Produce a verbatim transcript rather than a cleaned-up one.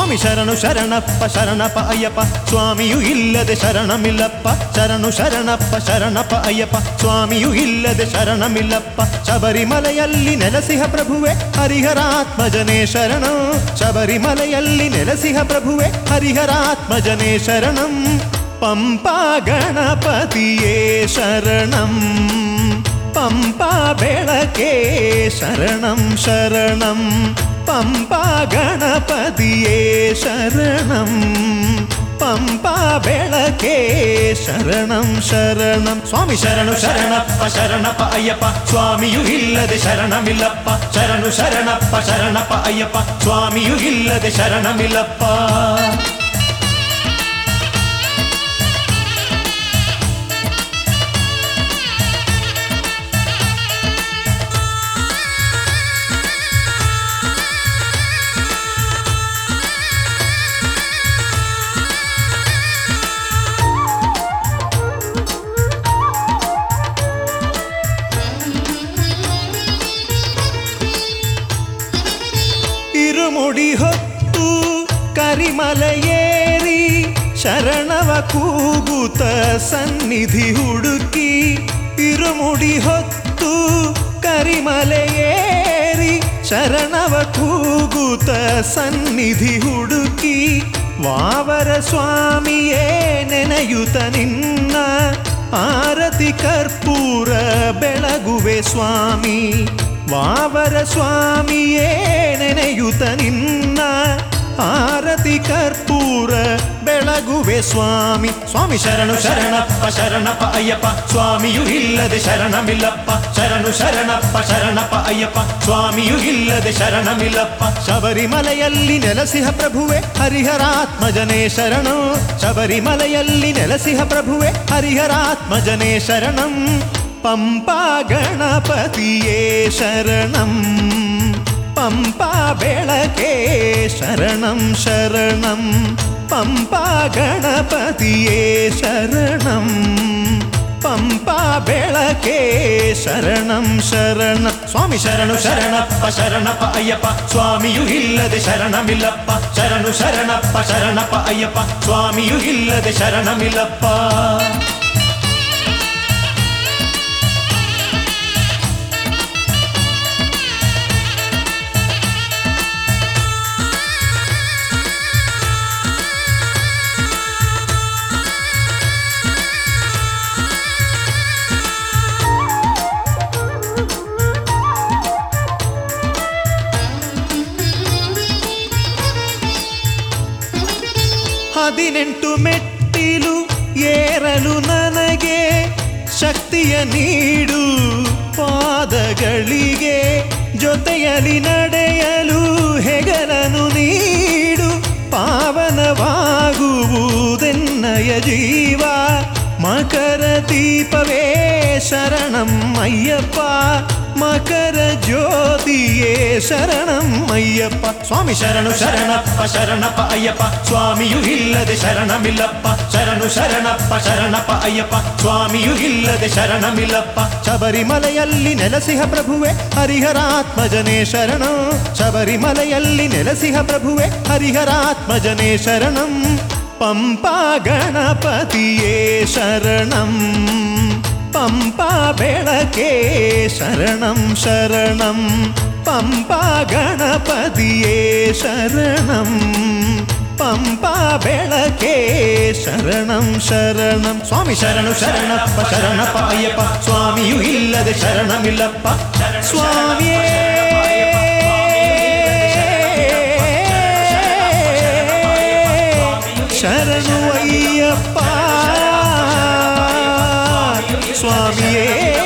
ಸ್ವಾಮಿ ಶರಣು ಶರಣಪ್ಪ ಶರಣಪ್ಪ ಅಯ್ಯಪ್ಪ ಸ್ವಾಮಿಯು ಇಲ್ಲದೆ ಶರಣಮಿಲ್ಲಪ್ಪ ಶರಣು ಶರಣಪ್ಪ ಶರಣಪ್ಪ ಅಯ್ಯಪ್ಪ ಸ್ವಾಮಿಯು ಇಲ್ಲದೆ ಶರಣಮಿಲ್ಲಪ್ಪ ಶಬರಿಮಲೆಯಲ್ಲಿ ನೆಲೆಸಿಹ ಪ್ರಭುವೆ ಹರಿಹರಾತ್ಮಜನೇ ಶರಣು ಶಬರಿಮಲೆಯಲ್ಲಿ ನೆಲೆಸಿಹ ಪ್ರಭುವೆ ಹರಿಹರಾತ್ಮಜನೇ ಶರಣಂ ಪಂಪಾ ಗಣಪತಿಯೇ ಶರಣಂ ಪಂಪಾ ಬೆಳಕೆ ಶರಣಂ ಶರಣಂ ಪಂಪಾ ಗಣಪತಿಯೇ ಶರಣಂ ಪಂಪಾ ಬೆಳಕೆ ಶರಣಂ ಶರಣಂ ಸ್ವಾಮಿ ಶರಣು ಶರಣಪ್ಪ ಶರಣಪ್ಪ ಅಯ್ಯಪ್ಪ ಸ್ವಾಮಿಯು ಇಲ್ಲದೆ ಶರಣಮಿಲ್ಲಪ್ಪ ಶರಣು ಶರಣಪ್ಪ ಶರಣಪ್ಪ ಅಯ್ಯಪ್ಪ ಸ್ವಾಮಿಯು ಇಲ್ಲದೆ ಶರಣಮಿಲ್ಲಪ್ಪ ಇರುಮುಡಿ ಹೊತ್ತು ಕರಿಮಲೆಯೇರಿ ಶರಣವ ಕೂಗುತ್ತ ಸನ್ನಿಧಿ ಹುಡುಕಿ ಇರುಮುಡಿ ಹೊತ್ತು ಕರಿಮಲೆಯೇರಿ ಶರಣವ ಕೂಗುತ್ತ ಸನ್ನಿಧಿ ಹುಡುಕಿ ವಾವರ ಸ್ವಾಮಿಯೇ ನೆನೆಯುತ್ತ ನಿನ್ನ ಆರತಿ ಕರ್ಪೂರ ಬೆಳಗುವೆ ಸ್ವಾಮಿ ವಾವರ ಸ್ವಾಮಿಯೇ ನೆನೆಯುತ್ತ ನಿನ್ನ ಆರತಿ ಕರ್ಪೂರ ಬೆಳಗುವೆ ಸ್ವಾಮಿ ಸ್ವಾಮಿ ಶರಣು ಶರಣಪ್ಪ ಶರಣಪ್ಪ ಅಯ್ಯಪ್ಪ ಸ್ವಾಮಿಯು ಇಲ್ಲದೆ ಶರಣಮಿಲ್ಲಪ್ಪ ಶರಣು ಶರಣಪ್ಪ ಶರಣಪ್ಪ ಅಯ್ಯಪ್ಪ ಸ್ವಾಮಿಯು ಇಲ್ಲದೆ ಶರಣಮಿಲ್ಲಪ್ಪ ಶಬರಿಮಲೆಯಲ್ಲಿ ನೆಲೆಸಿಹ ಪ್ರಭುವೆ ಹರಿಹರಾತ್ಮಜನೇ ಶರಣು ಶಬರಿಮಲೆಯಲ್ಲಿ ನೆಲೆಸಿಹ ಪ್ರಭುವೆ ಹರಿಹರಾತ್ಮಜನೇ ಶರಣಂ ಪಂಪಾ ಗಣಪತಿಯೇ ಶರಣಂ ಪಂಪಾ ಬೆಳಕೆ ಶರಣಂ ಶರಣಂ ಪಂಪಾ ಗಣಪತಿಯೇ ಶರಣಂ ಪಂಪಾ ಬೆಳಕೆ ಶರಣಂ ಶರಣ ಸ್ವಾಮಿ ಶರಣು ಶರಣಪ್ಪ ಶರಣಪ್ಪ ಅಯ್ಯಪ್ಪ ಸ್ವಾಮಿಯು ಇಲ್ಲದೆ ಶರಣಮಿಲ್ಲಪ್ಪ ಶರಣು ಶರಣಪ್ಪ ಶರಣಪ್ಪ ಅಯ್ಯಪ್ಪ ಸ್ವಾಮಿಯು ಇಲ್ಲದೆ ಶರಣಮಿಲ್ಲಪ್ಪ ಹದಿನೆಂಟು ಮೆಟ್ಟಿಲು ಏರಲು ನನಗೆ ಶಕ್ತಿಯ ನೀಡು ಪಾದಗಳಿಗೆ ಜೊತೆಯಲ್ಲಿ ನಡೆಯಲು ಹೆಗಲನು ನೀಡು ಪಾವನವಾಗುವುದೆನ್ನಯ ಜೀವ ಮಕರ ದೀಪವೇ ಶರಣಂ ಅಯ್ಯಪ್ಪ ಮಕರ ಜ್ಯೋತಿಯೇ ಶರಣಂ ಅಯ್ಯಪ್ಪ ಸ್ವಾಮಿ ಶರಣು ಶರಣಪ್ಪ ಶರಣಪ್ಪ ಅಯ್ಯಪ್ಪ ಸ್ವಾಮಿಯು ಇಲ್ಲದೆ ಶರಣಮಿಲ್ಲಪ್ಪ ಶರಣು ಶರಣಪ್ಪ ಶರಣಪ್ಪ ಅಯ್ಯಪ್ಪ ಸ್ವಾಮಿಯು ಇಲ್ಲದೆ ಶರಣಮಿಲ್ಲಪ್ಪ ಶಬರಿಮಲೆಯಲ್ಲಿ ನೆಲೆಸಿಹ ಪ್ರಭುವೆ ಹರಿಹರಾತ್ಮಜನೇ ಶರಣು ಶಬರಿಮಲೆಯಲ್ಲಿ ನೆಲೆಸಿಹ ಪ್ರಭುವೆ ಹರಿಹರಾತ್ಮಜನೇ ಶರಣಂ ಪಂಪಾ ಗಣಪತಿಯೇ ಶರಣಂ ಪಂಪಾ ಬೆಳಕೆ ಶರಣಂ ಶರಣಂ ಪಂಪಾ ಗಣಪತಿಯೇ ಶರಣಂ ಪಂಪಾ ಬೆಳಕೆ ಶರಣಂ ಶರಣಂ ಸ್ವಾಮಿ ಶರಣು ಶರಣಪ್ಪ ಶರಣಪ್ಪ ಅಯ್ಯಪ್ಪ ಸ್ವಾಮಿಯು ಇಲ್ಲದೆ ಶರಣಮಿಲ್ಲಪ್ಪ ಸ್ವಾಮಿಯೇ ಶರಣು ಅಯ್ಯಪ್ಪ ಸ್ವಾಮಿಯೇ